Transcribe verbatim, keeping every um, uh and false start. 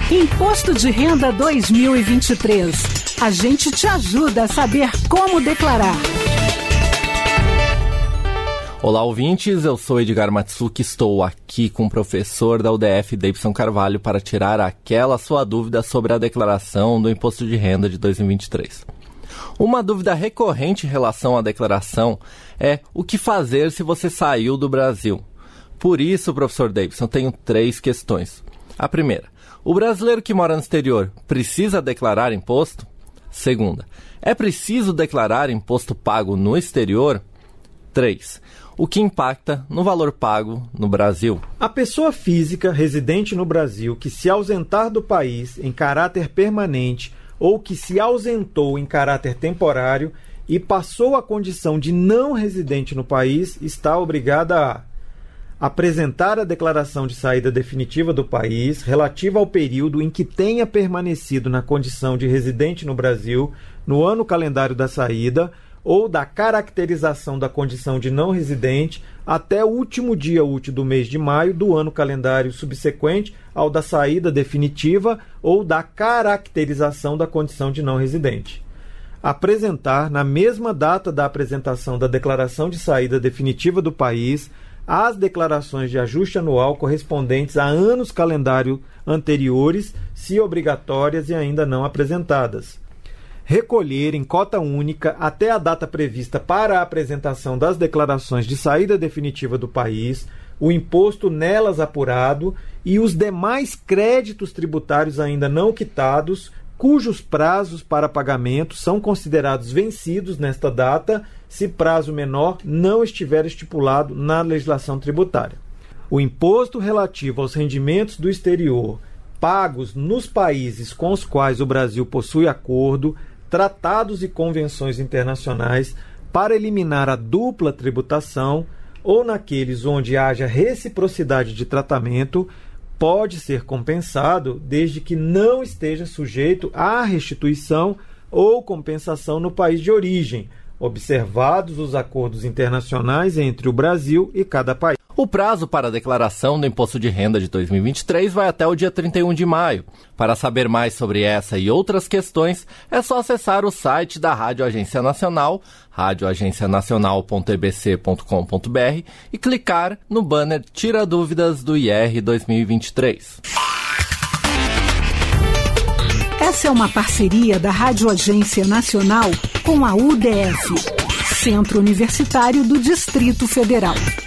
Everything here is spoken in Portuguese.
Imposto de Renda dois mil e vinte e três. A gente te ajuda a saber como declarar. Olá, ouvintes, eu sou Edgar Matsuki, estou aqui com o professor da U D F, Deibson Carvalho, para tirar aquela sua dúvida sobre a declaração do Imposto de Renda de dois mil e vinte e três. Uma dúvida recorrente em relação à declaração é o que fazer se você saiu do Brasil. Por isso, professor Deibson, tenho três questões. A primeira, o brasileiro que mora no exterior precisa declarar imposto? Segunda, é preciso declarar imposto pago no exterior? três. O que impacta no valor pago no Brasil? A pessoa física residente no Brasil que se ausentar do país em caráter permanente ou que se ausentou em caráter temporário e passou a condição de não residente no país está obrigada a apresentar a declaração de saída definitiva do país relativa ao período em que tenha permanecido na condição de residente no Brasil no ano calendário da saída ou da caracterização da condição de não residente até o último dia útil do mês de maio do ano calendário subsequente ao da saída definitiva ou da caracterização da condição de não residente. Apresentar, na mesma data da apresentação da declaração de saída definitiva do país, as declarações de ajuste anual correspondentes a anos calendário anteriores, se obrigatórias e ainda não apresentadas. Recolher em cota única até a data prevista para a apresentação das declarações de saída definitiva do país, o imposto nelas apurado e os demais créditos tributários ainda não quitados, cujos prazos para pagamento são considerados vencidos nesta data, se prazo menor não estiver estipulado na legislação tributária. O imposto relativo aos rendimentos do exterior pagos nos países com os quais o Brasil possui acordo, tratados e convenções internacionais para eliminar a dupla tributação ou naqueles onde haja reciprocidade de tratamento, pode ser compensado desde que não esteja sujeito à restituição ou compensação no país de origem, observados os acordos internacionais entre o Brasil e cada país. O prazo para a declaração do Imposto de Renda de dois mil e vinte e três vai até o dia trinta e um de maio. Para saber mais sobre essa e outras questões, é só acessar o site da Rádio Agência Nacional, rádio agência nacional ponto e b c ponto com ponto b r, e clicar no banner Tira Dúvidas do I R dois mil e vinte e três. Essa é uma parceria da Rádio Agência Nacional com a U D F, Centro Universitário do Distrito Federal.